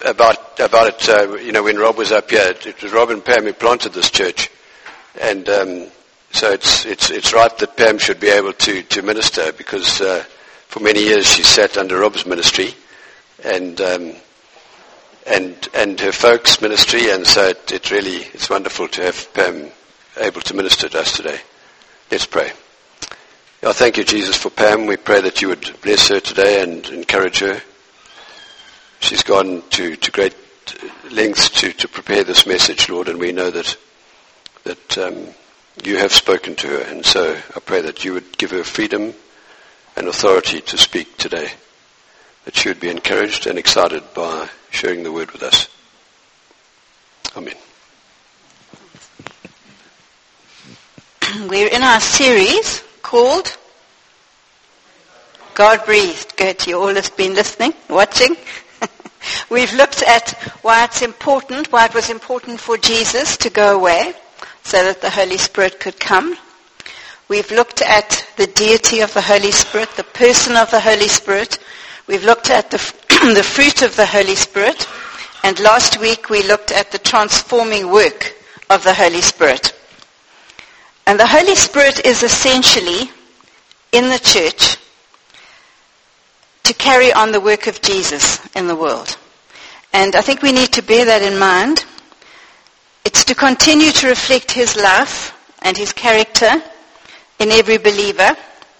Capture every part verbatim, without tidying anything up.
about about it. Uh, you know, when Rob was up here, it, it was Rob and Pam who planted this church, and um, so it's it's it's right that Pam should be able to to minister, because uh, for many years she sat under Rob's ministry, and um, and and her folks' ministry, and so it, it really it's wonderful to have Pam able to minister to us today. Let's pray. Oh, thank you, Jesus, for Pam. We pray that you would bless her today and encourage her. She's gone to, to great lengths to, to prepare this message, Lord, and we know that that um, you have spoken to her. And so I pray that you would give her freedom and authority to speak today, that she would be encouraged and excited by sharing the word with us. Amen. We're in our series called God Breathed. Good, you all have been listening, watching. We've looked at why it's important, why it was important for Jesus to go away so that the Holy Spirit could come. We've looked at the deity of the Holy Spirit, the person of the Holy Spirit. We've looked at the, the fruit of the Holy Spirit. And last week we looked at the transforming work of the Holy Spirit. And the Holy Spirit is essentially in the church to carry on the work of Jesus in the world. And I think we need to bear that in mind. It's to continue to reflect his life and his character in every believer,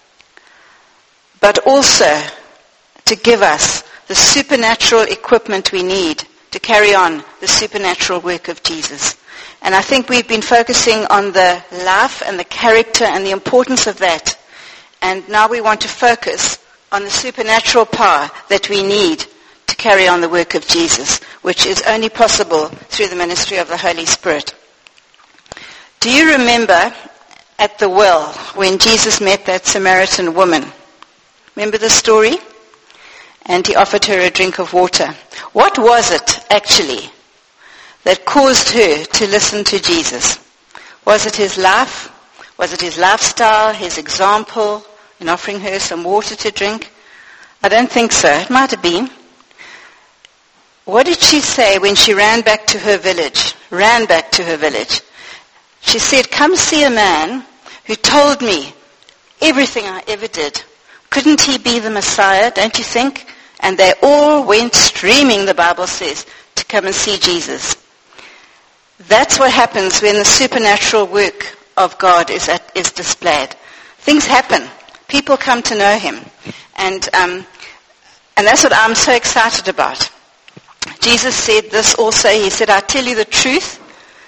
but also to give us the supernatural equipment we need to carry on the supernatural work of Jesus. And I think we've been focusing on the life and the character and the importance of that. And now we want to focus on the supernatural power that we need to carry on the work of Jesus, which is only possible through the ministry of the Holy Spirit. Do you remember at the well when Jesus met that Samaritan woman? Remember the story? And he offered her a drink of water. What was it actually that caused her to listen to Jesus? Was it his life? Was it his lifestyle, his example in offering her some water to drink? I don't think so. It might have been. What did she say when she ran back to her village? Ran back to her village. She said, "Come see a man who told me everything I ever did. Couldn't he be the Messiah, don't you think?" And they all went streaming, the Bible says, to come and see Jesus. That's what happens when the supernatural work of God is at, is displayed. Things happen. People come to know him. And um, and that's what I'm so excited about. Jesus said this also. He said, "I tell you the truth.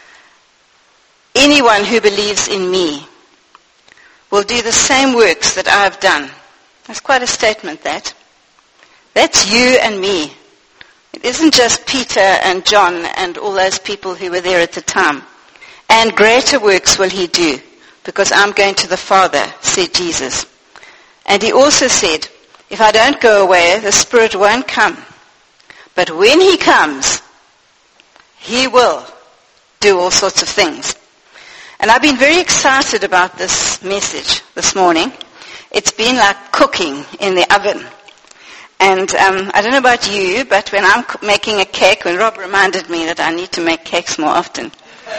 Anyone who believes in me will do the same works that I have done." That's quite a statement, that. That's you and me. It isn't just Peter and John and all those people who were there at the time. "And greater works will he do, because I'm going to the Father," said Jesus. And he also said, "If I don't go away, the Spirit won't come. But when he comes, he will do all sorts of things." And I've been very excited about this message this morning. It's been like cooking in the oven. And um, I don't know about you, but when I'm making a cake, when Rob reminded me that I need to make cakes more often,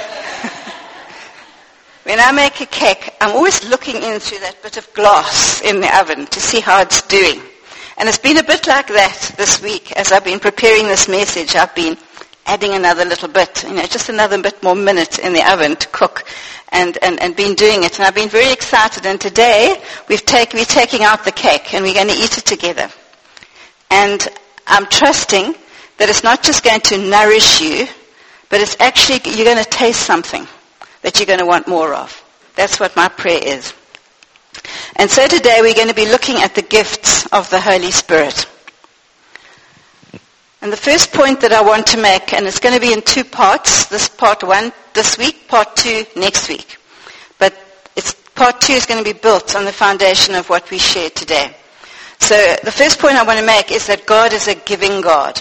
when I make a cake, I'm always looking in through that bit of glass in the oven to see how it's doing. And it's been a bit like that this week. As I've been preparing this message, I've been adding another little bit, you know, just another bit more minute in the oven to cook, and, and, and been doing it. And I've been very excited. And today, we've take, we're taking out the cake, and we're going to eat it together. And I'm trusting that it's not just going to nourish you, but it's actually, you're going to taste something that you're going to want more of. That's what my prayer is. And so today we're going to be looking at the gifts of the Holy Spirit. And the first point that I want to make, and it's going to be in two parts, this part one this week, part two next week. But it's, part two is going to be built on the foundation of what we shared today. So the first point I want to make is that God is a giving God.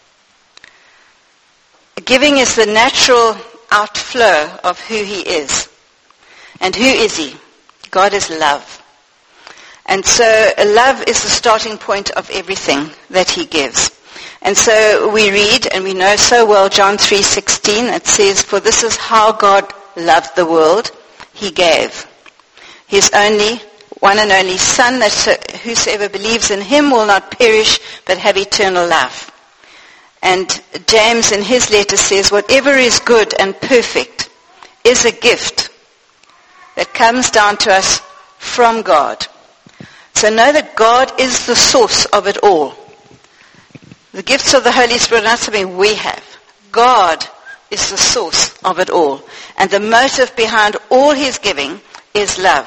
Giving is the natural outflow of who he is. And who is he? God is love. And so love is the starting point of everything that he gives. And so we read, and we know so well John three sixteen, it says, "For this is how God loved the world, he gave his only, one and only Son, that whosoever believes in him will not perish, but have eternal life." And James in his letter says, "Whatever is good and perfect is a gift that comes down to us from God." So know that God is the source of it all. The gifts of the Holy Spirit are not something we have. God is the source of it all. And the motive behind all his giving is love.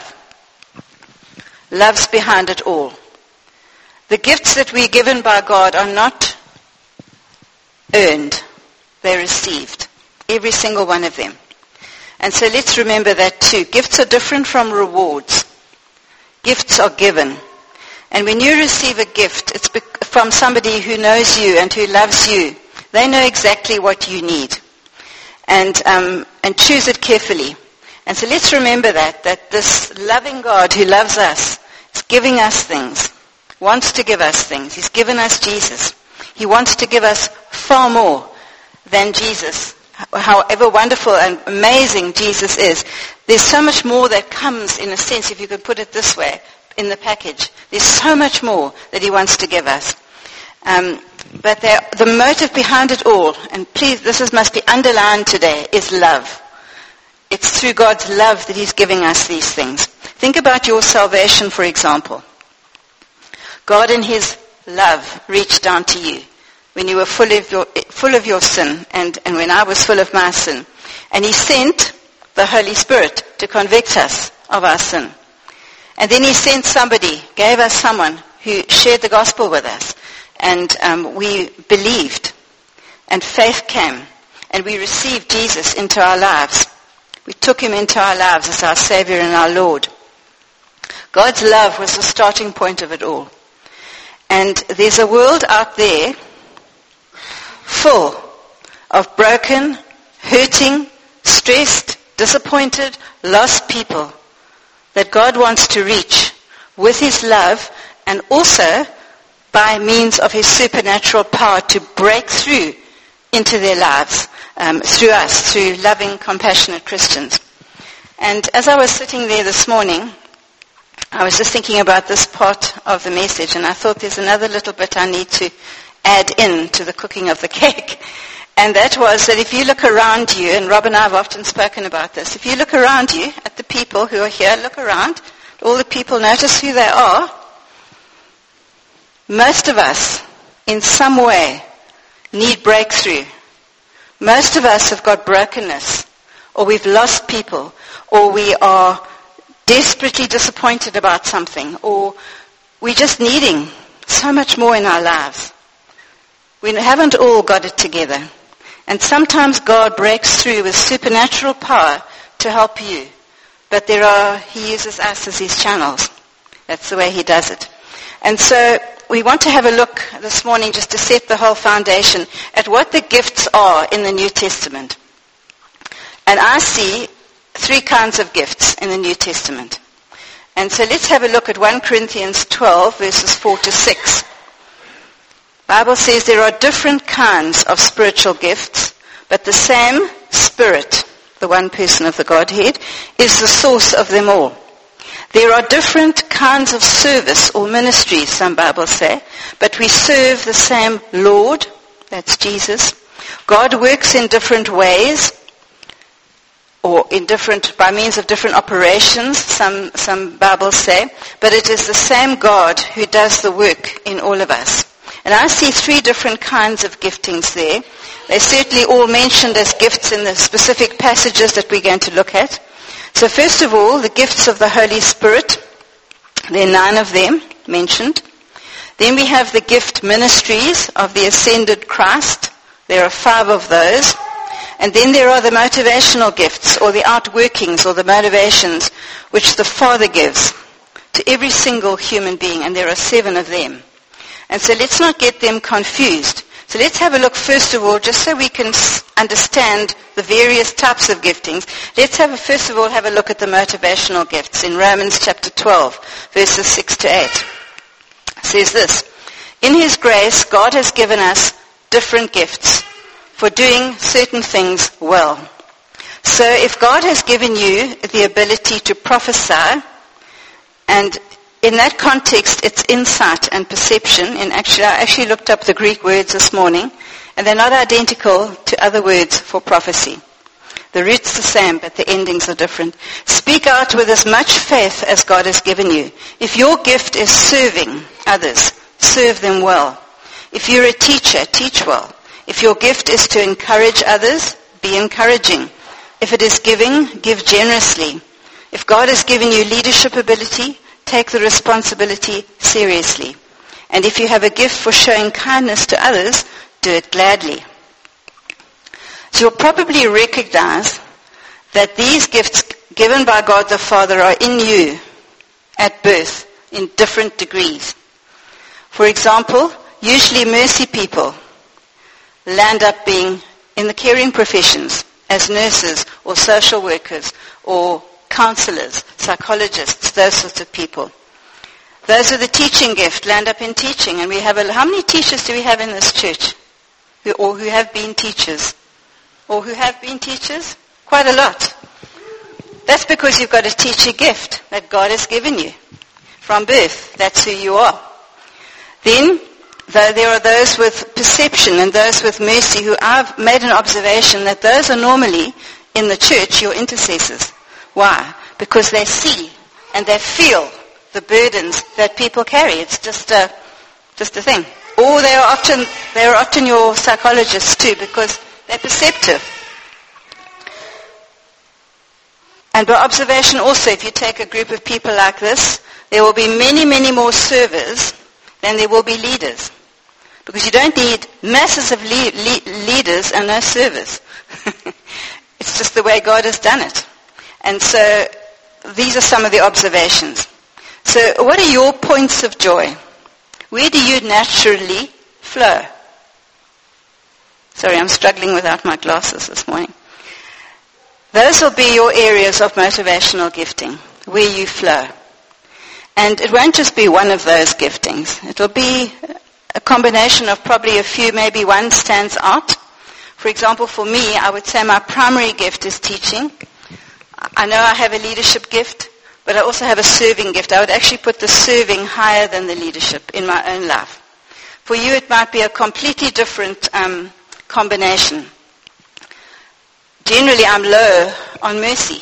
Love's behind it all. The gifts that we're given by God are not earned. They're received. Every single one of them. And so let's remember that too. Gifts are different from rewards. Gifts are given. And when you receive a gift, it's from somebody who knows you and who loves you. They know exactly what you need. And um, and choose it carefully. And so let's remember that, that this loving God who loves us is giving us things, wants to give us things. He's given us Jesus. He wants to give us far more than Jesus. However wonderful and amazing Jesus is, there's so much more that comes, in a sense, if you could put it this way, in the package. There's so much more that he wants to give us. Um, but the motive behind it all, and please, this is, must be underlined today, is love. It's through God's love that he's giving us these things. Think about your salvation, for example. God in his love reached down to you when you were full of your, full of your sin, and, and when I was full of my sin. And he sent the Holy Spirit to convict us of our sin. And then he sent somebody, gave us someone who shared the gospel with us. And um, we believed. And faith came. And we received Jesus into our lives. We took him into our lives as our Savior and our Lord. God's love was the starting point of it all. And there's a world out there full of broken, hurting, stressed, disappointed, lost people that God wants to reach with his love, and also by means of his supernatural power to break through into their lives um, through us, through loving, compassionate Christians. And as I was sitting there this morning, I was just thinking about this part of the message, and I thought there's another little bit I need to add in to the cooking of the cake. And that was that if you look around you, and Rob and I have often spoken about this, if you look around you at the people who are here, look around, all the people, notice who they are. Most of us, in some way, need breakthrough. Most of us have got brokenness, or we've lost people, or we are desperately disappointed about something, or we're just needing so much more in our lives. We haven't all got it together. And sometimes God breaks through with supernatural power to help you. But there are, he uses us as his channels. That's the way he does it. And so we want to have a look this morning, just to set the whole foundation, at what the gifts are in the New Testament. And I see three kinds of gifts in the New Testament. And so let's have a look at First Corinthians twelve, verses four to six. The Bible says there are different kinds of spiritual gifts, but the same Spirit, the one person of the Godhead, is the source of them all. There are different kinds of service or ministries, some Bibles say, but we serve the same Lord, that's Jesus. God works in different ways, or in different, by means of different operations, some, some Bibles say, but it is the same God who does the work in all of us. And I see three different kinds of giftings there. They're certainly all mentioned as gifts in the specific passages that we're going to look at. So first of all, the gifts of the Holy Spirit. There are nine of them mentioned. Then we have the gift ministries of the ascended Christ. There are five of those. And then there are the motivational gifts, or the outworkings, or the motivations, which the Father gives to every single human being. And there are seven of them. And so let's not get them confused. So let's have a look first of all, just so we can understand the various types of giftings. Let's have a, first of all have a look at the motivational gifts in Romans chapter twelve, verses six to eight. It says this: In his grace, God has given us different gifts for doing certain things well. So if God has given you the ability to prophesy, and in that context it's insight and perception, and actually I actually looked up the Greek words this morning, and they're not identical to other words for prophecy. The root's the same, but the endings are different. Speak out with as much faith as God has given you. If your gift is serving others, serve them well. If you're a teacher, teach well. If your gift is to encourage others, be encouraging. If it is giving, give generously. If God has given you leadership ability, take the responsibility seriously. And if you have a gift for showing kindness to others, do it gladly. So you'll probably recognize that these gifts given by God the Father are in you at birth in different degrees. For example, usually mercy people land up being in the caring professions as nurses or social workers or counselors, psychologists, those sorts of people. Those with the teaching gift land up in teaching, and we have a, how many teachers do we have in this church? Who, or who have been teachers? Or who have been teachers? Quite a lot. That's because you've got a teacher gift that God has given you. From birth, that's who you are. Then, though there are those with perception and those with mercy who I've made an observation that those are normally, in the church, your intercessors. Why? Because they see and they feel the burdens that people carry. It's just a, just a thing. Or they are often, they are often your psychologists too, because they're perceptive. And by observation also, if you take a group of people like this, there will be many, many more servers than there will be leaders. Because you don't need masses of le- le- leaders and no servers. It's just the way God has done it. And so these are some of the observations. So what are your points of joy? Where do you naturally flow? Sorry, I'm struggling without my glasses this morning. Those will be your areas of motivational gifting, where you flow. And it won't just be one of those giftings. It'll be a combination of probably a few, maybe one stands out. For example, for me, I would say my primary gift is teaching. I know I have a leadership gift, but I also have a serving gift. I would actually put the serving higher than the leadership in my own life. For you, it might be a completely different um, combination. Generally, I'm low on mercy.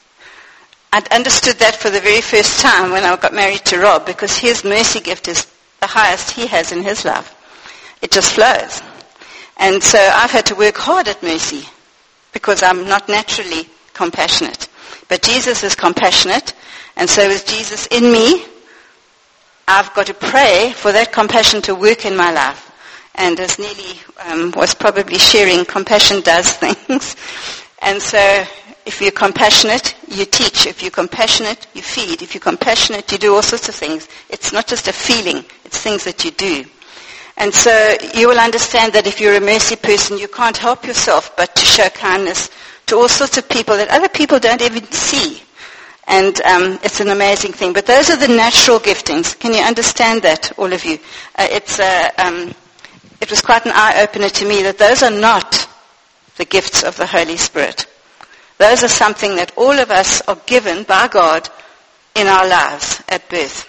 I understood that for the very first time when I got married to Rob, because his mercy gift is the highest he has in his life. It just flows. And so I've had to work hard at mercy because I'm not naturally compassionate. But Jesus is compassionate, and so is Jesus in me. I've got to pray for that compassion to work in my life. And as Neely um, was probably sharing, compassion does things. And so if you're compassionate, you teach. If you're compassionate, you feed. If you're compassionate, you do all sorts of things. It's not just a feeling. It's things that you do. And so you will understand that if you're a mercy person, you can't help yourself but to show kindness to all sorts of people that other people don't even see. And um, it's an amazing thing. But those are the natural giftings. Can you understand that, all of you? Uh, it's uh, um, it was quite an eye-opener to me that those are not the gifts of the Holy Spirit. Those are something that all of us are given by God in our lives at birth.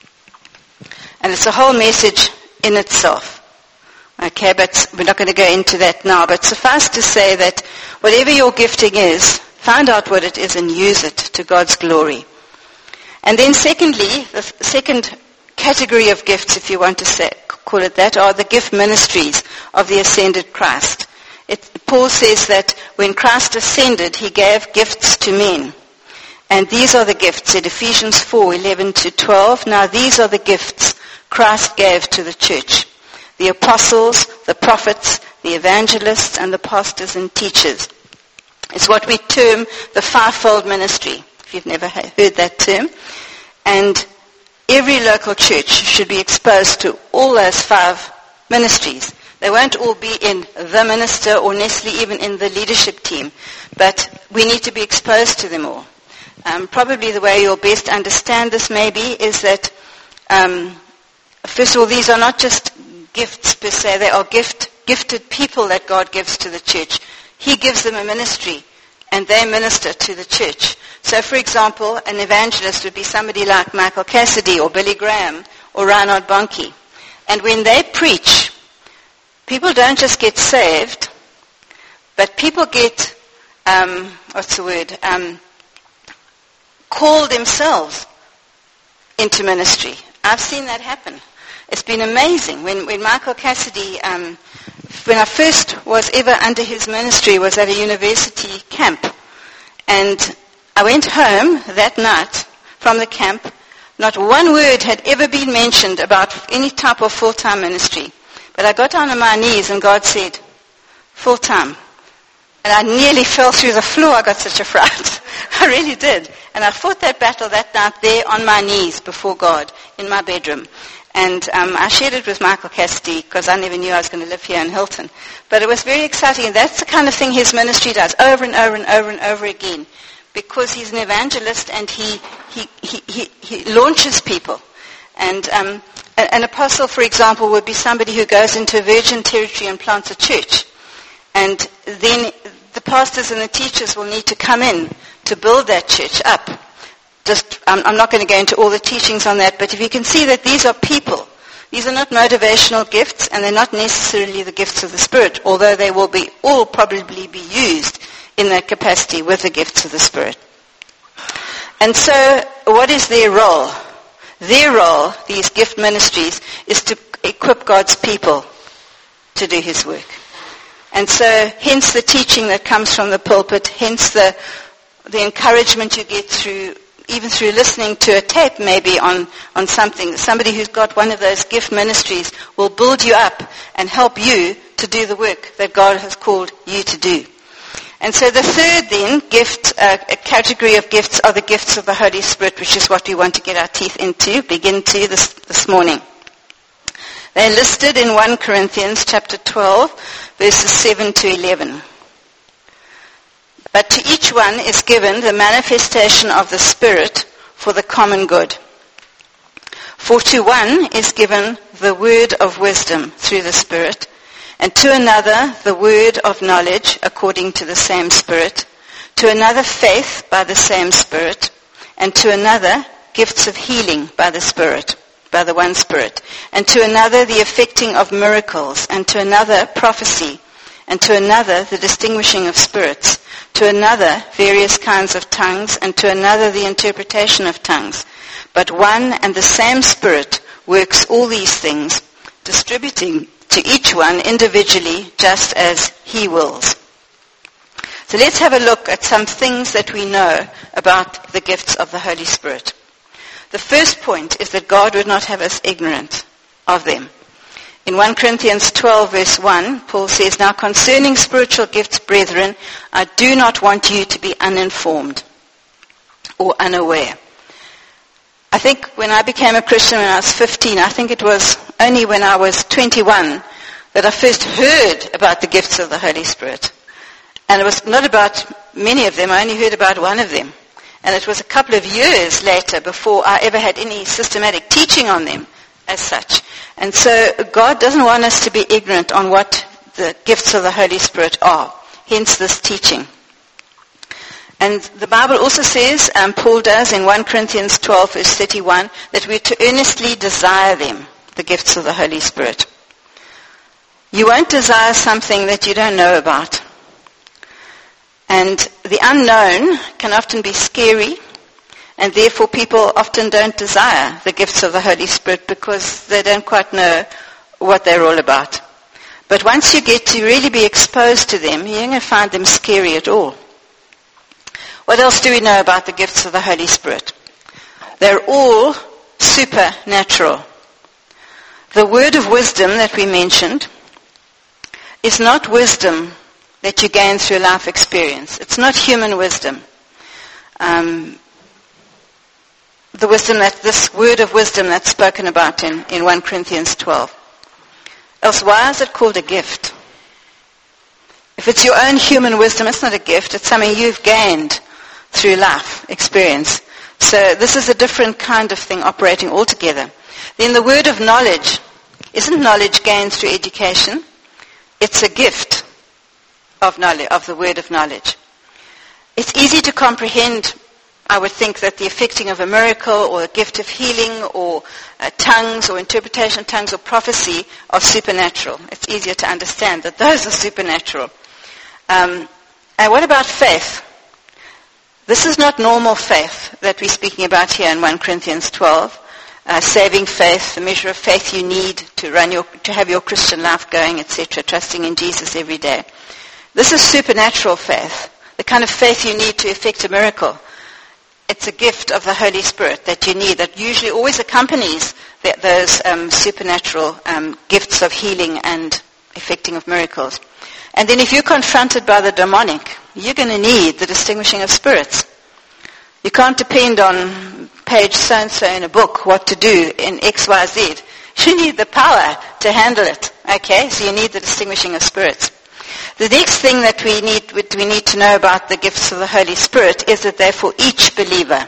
And it's a whole message in itself. Okay, but we're not going to go into that now. But suffice to say that whatever your gifting is, find out what it is and use it to God's glory. And then secondly, the second category of gifts, if you want to say, call it that, are the gift ministries of the ascended Christ. It, Paul says that when Christ ascended, he gave gifts to men. And these are the gifts in Ephesians four, eleven to twelve. Now these are the gifts Christ gave to the church. The apostles, the prophets, the evangelists, and the pastors and teachers. It's what we term the fivefold ministry, if you've never heard that term. And every local church should be exposed to all those five ministries. They won't all be in the minister or necessarily even in the leadership team, but we need to be exposed to them all. Um, probably the way you'll best understand this maybe is that, um, first of all, these are not just gifts per se, they are gift gifted people that God gives to the church. He gives them a ministry, and they minister to the church. So, for example, an evangelist would be somebody like Michael Cassidy or Billy Graham or Reinhard Bonnke. And when they preach, people don't just get saved, but people get, um, what's the word, um, called themselves into ministry. I've seen that happen. It's been amazing. When, when Michael Cassidy, um, when I first was ever under his ministry, was at a university camp. And I went home that night from the camp. Not one word had ever been mentioned about any type of full-time ministry. But I got down on my knees and God said, full-time. And I nearly fell through the floor. I got such a fright. I really did. And I fought that battle that night there on my knees before God in my bedroom. And um, I shared it with Michael Cassidy because I never knew I was going to live here in Hilton. But it was very exciting. And that's the kind of thing his ministry does over and over and over and over again. Because he's an evangelist and he, he, he, he, he launches people. And um, an apostle, for example, would be somebody who goes into a virgin territory and plants a church. And then the pastors and the teachers will need to come in to build that church up. Just, I'm, I'm not going to go into all the teachings on that, but if you can see that these are people, these are not motivational gifts, and they're not necessarily the gifts of the Spirit, although they will be all probably be used in that capacity with the gifts of the Spirit. And so, what is their role? Their role, these gift ministries, is to equip God's people to do His work. And so, hence the teaching that comes from the pulpit, hence the the encouragement you get through, even through listening to a tape maybe on, on something. Somebody who's got one of those gift ministries will build you up and help you to do the work that God has called you to do. And so the third then gift, uh, a category of gifts are the gifts of the Holy Spirit, which is what we want to get our teeth into, begin to this, this morning. They're listed in First Corinthians chapter twelve, verses seven to eleven. But to each one is given the manifestation of the Spirit for the common good. For to one is given the word of wisdom through the Spirit, and to another the word of knowledge according to the same Spirit, to another faith by the same Spirit, and to another gifts of healing by the Spirit, by the one Spirit, and to another the effecting of miracles, and to another prophecy, and to another the distinguishing of spirits, to another various kinds of tongues, and to another the interpretation of tongues. But one and the same Spirit works all these things, distributing to each one individually just as He wills. So let's have a look at some things that we know about the gifts of the Holy Spirit. The first point is that God would not have us ignorant of them. In First Corinthians twelve, verse one, Paul says, "Now concerning spiritual gifts, brethren, I do not want you to be uninformed or unaware." I think when I became a Christian when I was fifteen, I think it was only when I was twenty-one that I first heard about the gifts of the Holy Spirit. And it was not about many of them, I only heard about one of them. And it was a couple of years later before I ever had any systematic teaching on them as such. And so God doesn't want us to be ignorant on what the gifts of the Holy Spirit are. Hence this teaching. And the Bible also says, um, Paul does in First Corinthians twelve, verse thirty-one, that we're to earnestly desire them, the gifts of the Holy Spirit. You won't desire something that you don't know about. And the unknown can often be scary, and therefore people often don't desire the gifts of the Holy Spirit because they don't quite know what they're all about. But once you get to really be exposed to them, you're going to find them scary at all. What else do we know about the gifts of the Holy Spirit? They're all supernatural. The word of wisdom that we mentioned is not wisdom that you gain through life experience. It's not human wisdom. Um, the wisdom that, this word of wisdom that's spoken about in, in First Corinthians twelve. Else why is it called a gift? If it's your own human wisdom, it's not a gift. It's something you've gained through life experience. So this is a different kind of thing operating altogether. Then the word of knowledge. Isn't knowledge gained through education? It's a gift of knowledge, of the word of knowledge. It's easy to comprehend, I would think, that the effecting of a miracle or a gift of healing or uh, tongues or interpretation of tongues or prophecy are supernatural. It's easier to understand that those are supernatural. Um, and what about faith? This is not normal faith that we're speaking about here in First Corinthians twelve. Uh, saving faith, the measure of faith you need to run your, to have your Christian life going, et cetera, trusting in Jesus every day. This is supernatural faith, the kind of faith you need to effect a miracle. It's a gift of the Holy Spirit that you need, that usually always accompanies the, those um, supernatural um, gifts of healing and effecting of miracles. And then if you're confronted by the demonic, you're going to need the distinguishing of spirits. You can't depend on page so-and-so in a book what to do in X Y Z. You need the power to handle it. Okay, so you need the distinguishing of spirits. The next thing that we need, we need to know about the gifts of the Holy Spirit is that they're for each believer.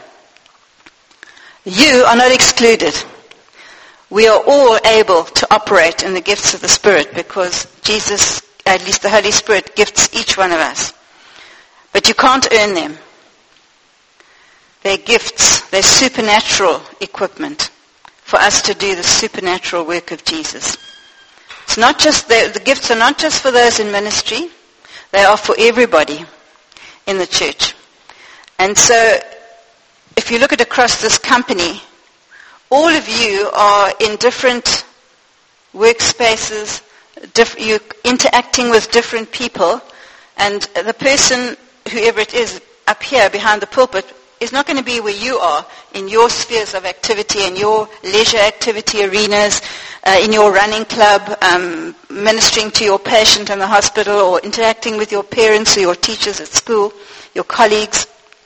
You are not excluded. We are all able to operate in the gifts of the Spirit because Jesus, at least the Holy Spirit, gifts each one of us. But you can't earn them. They're gifts. They're supernatural equipment for us to do the supernatural work of Jesus. It's not just the, the gifts are not just for those in ministry. They are for everybody in the church. And so, if you look at across this company, all of you are in different workspaces. Diff, you're interacting with different people, and the person, whoever it is, up here behind the pulpit, is not going to be where you are in your spheres of activity, in your leisure activity arenas, uh, in your running club, um, ministering to your patient in the hospital, or interacting with your parents or your teachers at school, your colleagues.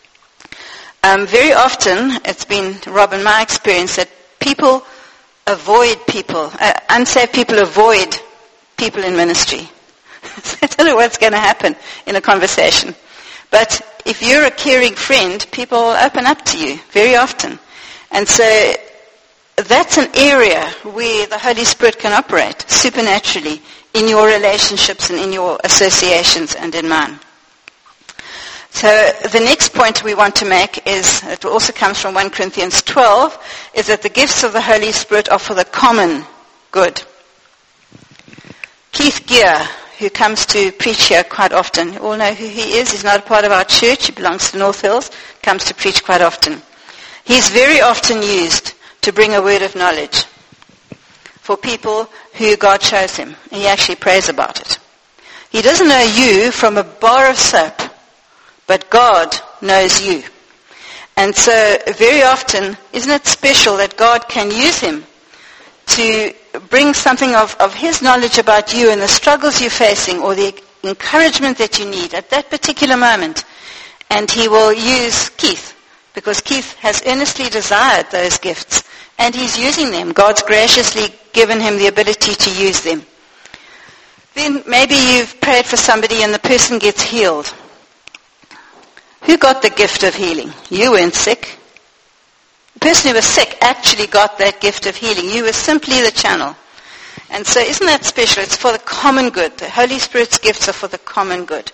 Um, very often, it's been, Rob, in my experience, that people avoid people, uh, unsaved people avoid people in ministry. I don't know what's going to happen in a conversation. But if you're a caring friend, people will open up to you very often. And so that's an area where the Holy Spirit can operate supernaturally in your relationships and in your associations and in mine. So the next point we want to make is, it also comes from First Corinthians twelve, is that the gifts of the Holy Spirit are for the common good. Keith Gear, who comes to preach here quite often. You all know who he is. He's not a part of our church. He belongs to North Hills. Comes to preach quite often. He's very often used to bring a word of knowledge for people who God shows him. He actually prays about it. He doesn't know you from a bar of soap, but God knows you. And so very often, isn't it special that God can use him to bring something of, of his knowledge about you and the struggles you're facing or the encouragement that you need at that particular moment. And he will use Keith because Keith has earnestly desired those gifts and he's using them. God's graciously given him the ability to use them. Then maybe you've prayed for somebody and the person gets healed. Who got the gift of healing? You weren't sick. The person who was sick actually got that gift of healing. You were simply the channel. And so isn't that special? It's for the common good. The Holy Spirit's gifts are for the common good.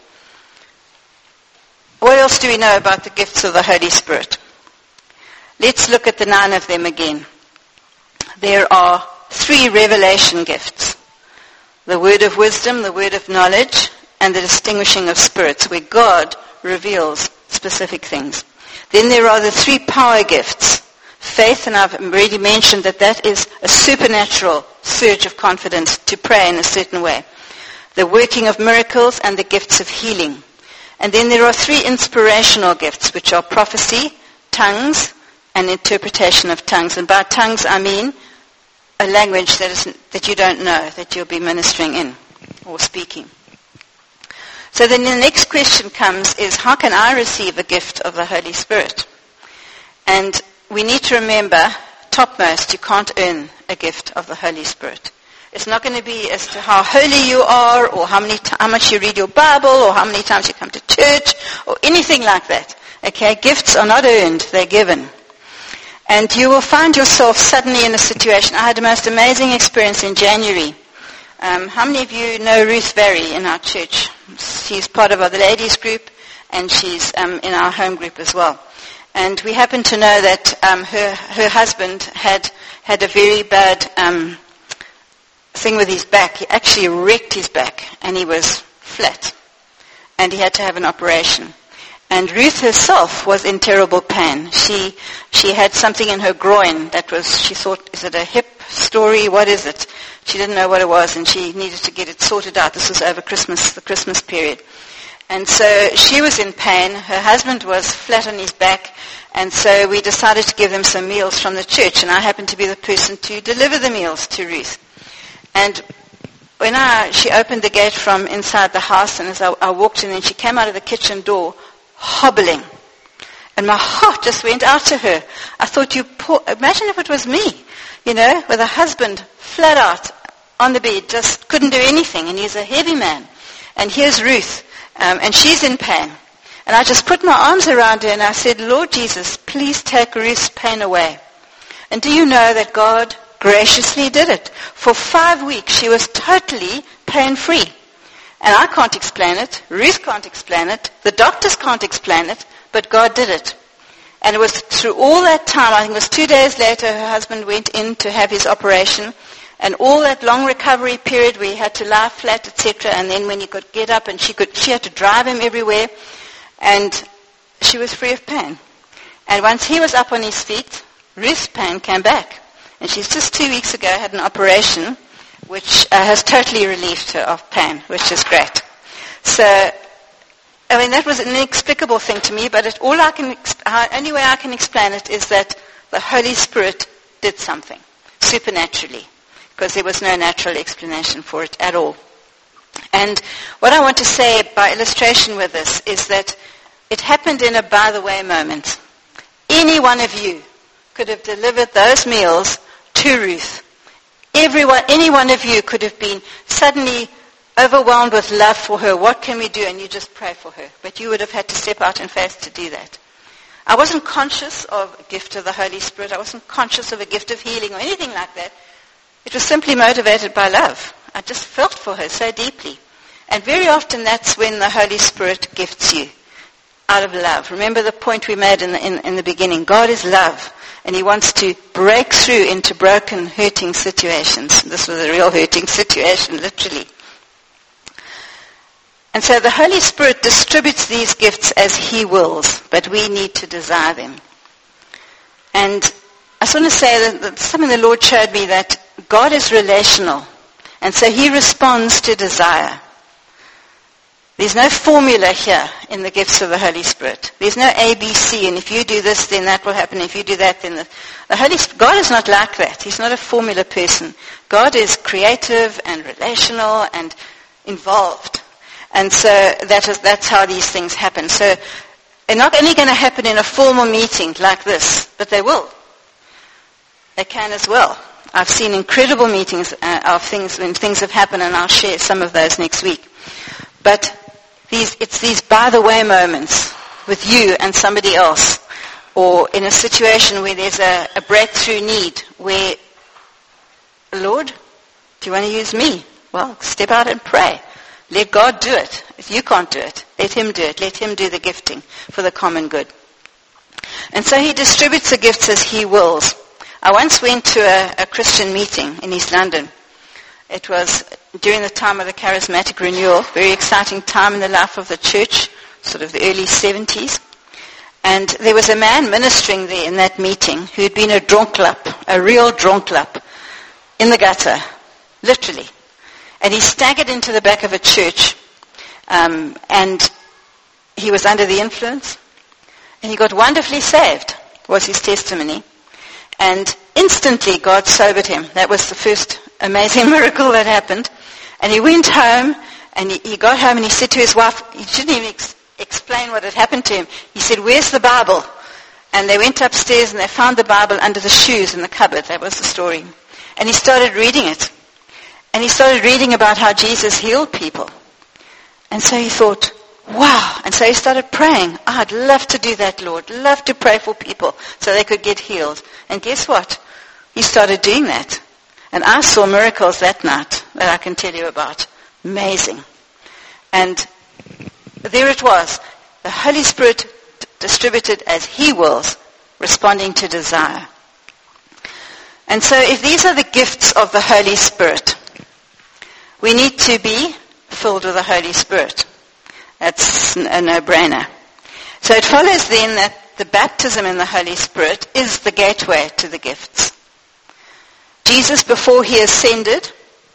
What else do we know about the gifts of the Holy Spirit? Let's look at the nine of them again. There are three revelation gifts. The word of wisdom, the word of knowledge, and the distinguishing of spirits, where God reveals specific things. Then there are the three power gifts. Faith, and I've already mentioned that that is a supernatural surge of confidence to pray in a certain way. The working of miracles and the gifts of healing. And then there are three inspirational gifts, which are prophecy, tongues, and interpretation of tongues. And by tongues, I mean a language that, is, that you don't know, that you'll be ministering in or speaking. So then the next question comes is, how can I receive a gift of the Holy Spirit? And we need to remember, topmost, you can't earn a gift of the Holy Spirit. It's not going to be as to how holy you are, or how many t- how much you read your Bible, or how many times you come to church, or anything like that. Okay, gifts are not earned, they're given. And you will find yourself suddenly in a situation. I had the most amazing experience in January. Um, how many of you know Ruth Berry in our church? She's part of our, the ladies group, and she's um, in our home group as well. And we happen to know that um, her her husband had had a very bad um, thing with his back. He actually wrecked his back, and he was flat, and he had to have an operation. And Ruth herself was in terrible pain. She she had something in her groin that was, she thought, is it a hip story? What is it? She didn't know what it was, and she needed to get it sorted out. This was over Christmas, the Christmas period. And so she was in pain. Her husband was flat on his back, and so we decided to give them some meals from the church, and I happened to be the person to deliver the meals to Ruth. And when I, she opened the gate from inside the house, and as I, I walked in, and she came out of the kitchen door, hobbling. And my heart just went out to her. I thought, you poor, imagine if it was me, you know, with a husband flat out on the bed, just couldn't do anything, and he's a heavy man. And here's Ruth, um, and she's in pain. And I just put my arms around her, and I said, Lord Jesus, please take Ruth's pain away. And do you know that God graciously did it? For five weeks, she was totally pain-free. And I can't explain it. Ruth can't explain it. The doctors can't explain it. But God did it. And it was through all that time, I think it was two days later, her husband went in to have his operation. And all that long recovery period where he had to lie flat, et cetera. And then when he could get up, and she could, she had to drive him everywhere. And she was free of pain. And once he was up on his feet, Ruth's pain came back. And she's just two weeks ago had an operation which uh, has totally relieved her of pain, which is great. So, I mean, that was an inexplicable thing to me, but it, all I can, uh, only way I can explain it is that the Holy Spirit did something, supernaturally, because there was no natural explanation for it at all. And what I want to say by illustration with this is that it happened in a by-the-way moment. Any one of you could have delivered those meals to Ruth. Everyone, any one of you could have been suddenly overwhelmed with love for her. What can we do? And you just pray for her. But you would have had to step out in faith to do that. I wasn't conscious of a gift of the Holy Spirit. I wasn't conscious of a gift of healing or anything like that. It was simply motivated by love. I just felt for her so deeply. And very often that's when the Holy Spirit gifts you, out of love. Remember the point we made in the, in, in the beginning. God is love. And he wants to break through into broken, hurting situations. This was a real hurting situation, literally. And so the Holy Spirit distributes these gifts as he wills, but we need to desire them. And I just want to say that, that something the Lord showed me, that God is relational. And so he responds to desire. There's no formula here in the gifts of the Holy Spirit. There's no A, B, C, and if you do this, then that will happen. If you do that, then the, the Holy Spirit, God is not like that. He's not a formula person. God is creative and relational and involved. And so that is, that's how these things happen. So they're not only going to happen in a formal meeting like this, but they will. They can as well. I've seen incredible meetings uh, of things when things have happened, and I'll share some of those next week. But these, it's these by-the-way moments with you and somebody else, or in a situation where there's a, a breakthrough need, where, Lord, do you want to use me? Well, step out and pray. Let God do it. If you can't do it, let him do it. Let him do the gifting for the common good. And so he distributes the gifts as he wills. I once went to a, a Christian meeting in East London. It was during the time of the charismatic renewal, very exciting time in the life of the church, sort of the early seventies. And there was a man ministering there in that meeting who had been a dronklap, a real dronklap, in the gutter, literally. And he staggered into the back of a church, um, and he was under the influence. And he got wonderfully saved, was his testimony. And instantly God sobered him. That was the first amazing miracle that happened. And he went home, and he, he got home, and he said to his wife, he didn't even ex- explain what had happened to him. He said, "Where's the Bible?" And they went upstairs, and they found the Bible under the shoes in the cupboard. That was the story. And he started reading it. And he started reading about how Jesus healed people. And so he thought, wow. And so he started praying. Oh, I'd love to do that, Lord. Love to pray for people so they could get healed. And guess what? He started doing that. And I saw miracles that night. that I can tell you about. Amazing. And there it was, the Holy Spirit d- distributed as He wills, responding to desire. And so if these are the gifts of the Holy Spirit, we need to be filled with the Holy Spirit. That's a no-brainer. So it follows then that the baptism in the Holy Spirit is the gateway to the gifts. Jesus, before He ascended,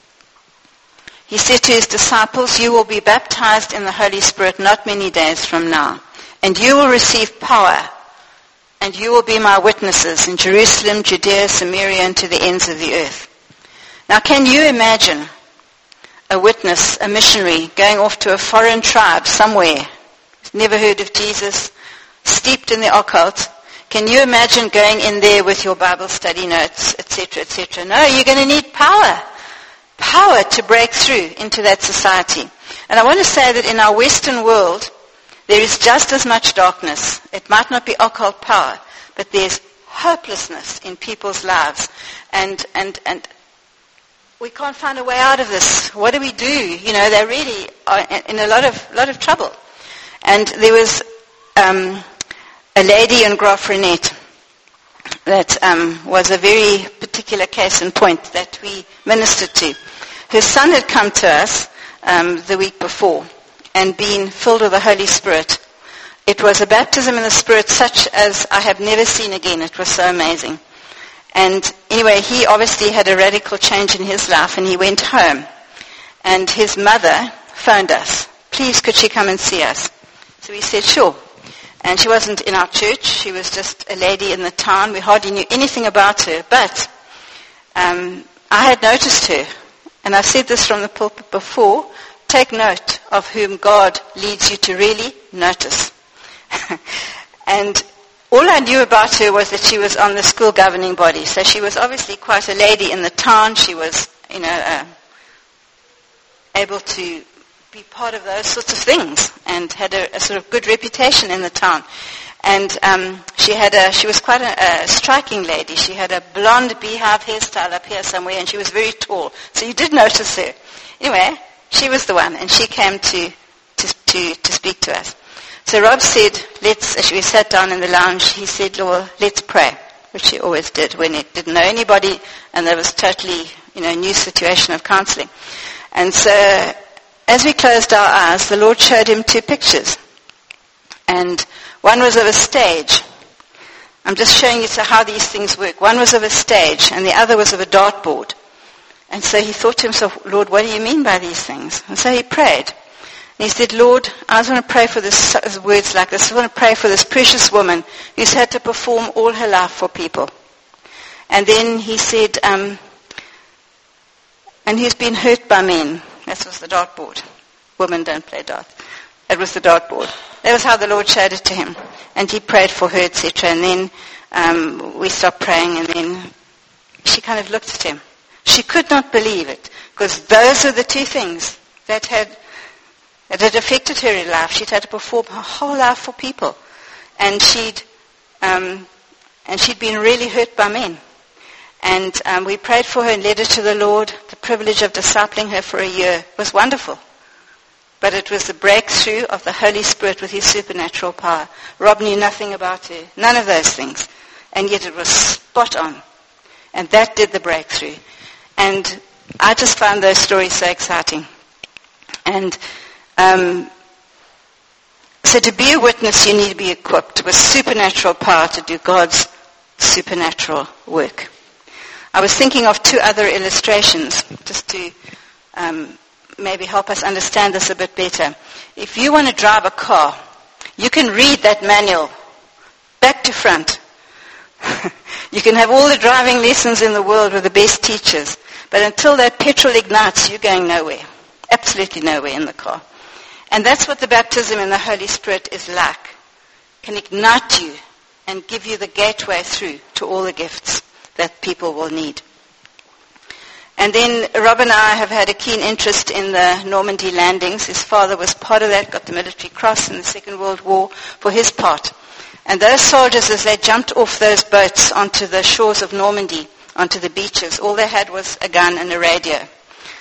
He said to His disciples, you will be baptized in the Holy Spirit not many days from now, and you will receive power, and you will be my witnesses in Jerusalem, Judea, Samaria, and to the ends of the earth. Now, can you imagine a witness, a missionary, going off to a foreign tribe somewhere, never heard of Jesus, steeped in the occult? Can you imagine going in there with your Bible study notes, et cetera, et cetera? No, you're going to need power. Power to break through into that society. And I want to say that in our Western world, there is just as much darkness. It might not be occult power, but there's hopelessness in people's lives. And, and, and we can't find a way out of this. What do we do? You know, they really are in a lot of, lot of trouble. And there was um, a lady in Graaff-Reinet that um, was a very particular case in point that we ministered to. Her son had come to us um, the week before and been filled with the Holy Spirit. It was a baptism in the Spirit such as I have never seen again. It was so amazing. And anyway, he obviously had a radical change in his life, and he went home. And his mother phoned us. Please, could she come and see us? So we said, sure. And she wasn't in our church. She was just a lady in the town. We hardly knew anything about her. But um, I had noticed her. And I've said this from the pulpit before. Take note of whom God leads you to really notice. And all I knew about her was that she was on the school governing body. So she was obviously quite a lady in the town. She was, you know, uh, able to be part of those sorts of things and had a, a sort of good reputation in the town. And um, she had a, she was quite a, a striking lady. She had a blonde beehive hairstyle up here somewhere, and she was very tall. So you did notice her. Anyway, she was the one, and she came to to to, to speak to us. So Rob said, let's, as we sat down in the lounge, he said, Lord, let's pray, which he always did when he didn't know anybody, and there was totally, you know, a new situation of counseling. And so as we closed our eyes, the Lord showed him two pictures. And one was of a stage. I'm just showing you how these things work. One was of a stage, and the other was of a dartboard. And so he thought to himself, Lord, what do you mean by these things? And so he prayed. And he said, Lord, I just want to pray for this, words like this. I want to pray for this precious woman who's had to perform all her life for people. And then he said, um, and who's been hurt by men. That was the dartboard. Women don't play dart. That was the dartboard. That was how the Lord showed it to him. And he prayed for her, et cetera. And then um, we stopped praying, and then she kind of looked at him. She could not believe it, because those are the two things that had that had affected her in life. She'd had to perform her whole life for people, and she'd um, and she'd been really hurt by men. And um, we prayed for her and led her to the Lord. The privilege of discipling her for a year was wonderful. But it was the breakthrough of the Holy Spirit with His supernatural power. Rob knew nothing about her, none of those things. And yet it was spot on. And that did the breakthrough. And I just found those stories so exciting. And um, so to be a witness, you need to be equipped with supernatural power to do God's supernatural work. I was thinking of two other illustrations just to um, maybe help us understand this a bit better. If you want to drive a car, you can read that manual back to front. You can have all the driving lessons in the world with the best teachers, but until that petrol ignites, you're going nowhere. Absolutely nowhere in the car. And that's what the baptism in the Holy Spirit is like. It can ignite you and give you the gateway through to all the gifts that people will need. And then Rob and I have had a keen interest in the Normandy landings. His father was part of that, got the Military Cross in the Second World War for his part. And those soldiers, as they jumped off those boats onto the shores of Normandy, onto the beaches, all they had was a gun and a radio.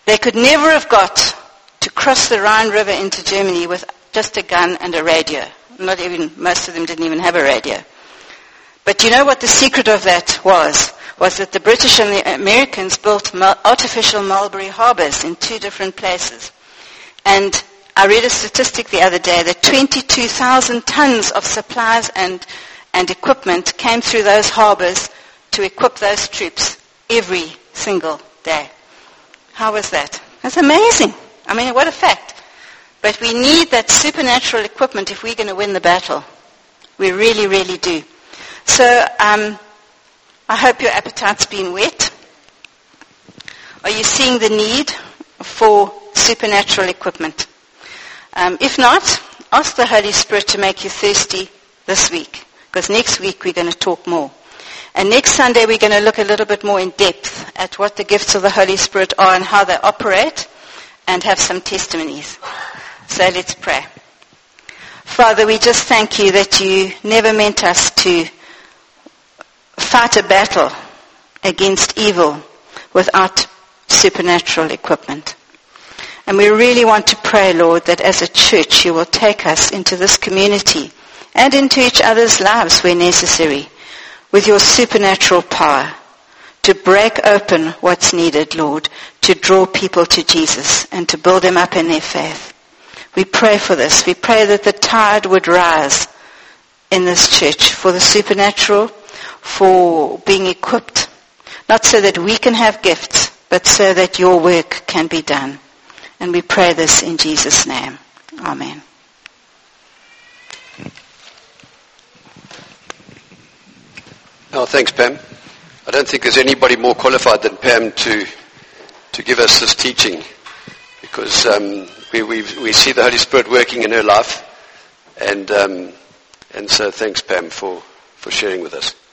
They could never have got to cross the Rhine River into Germany with just a gun and a radio. Not even, most of them didn't even have a radio. But you know what the secret of that was? Was that the British and the Americans built artificial mulberry harbors in two different places. And I read a statistic the other day that twenty-two thousand tons of supplies and, and equipment came through those harbors to equip those troops every single day. How was that? That's amazing. I mean, what a fact. But we need that supernatural equipment if we're going to win the battle. We really, really do. So um, I hope your appetite's been whet. Are you seeing the need for supernatural equipment? Um, if not, ask the Holy Spirit to make you thirsty this week, because next week we're going to talk more. And next Sunday we're going to look a little bit more in depth at what the gifts of the Holy Spirit are and how they operate, and have some testimonies. So let's pray. Father, we just thank you that you never meant us to fight a battle against evil without supernatural equipment. And we really want to pray, Lord, that as a church you will take us into this community and into each other's lives where necessary with your supernatural power to break open what's needed, Lord, to draw people to Jesus and to build them up in their faith. We pray for this. We pray that the tide would rise in this church for the supernatural, for being equipped, not so that we can have gifts, but so that your work can be done. And we pray this in Jesus' name. Amen. Oh, thanks, Pam. I don't think there's anybody more qualified than Pam to to give us this teaching, because um, we, we we see the Holy Spirit working in her life, and um, and so thanks, Pam, for, for sharing with us.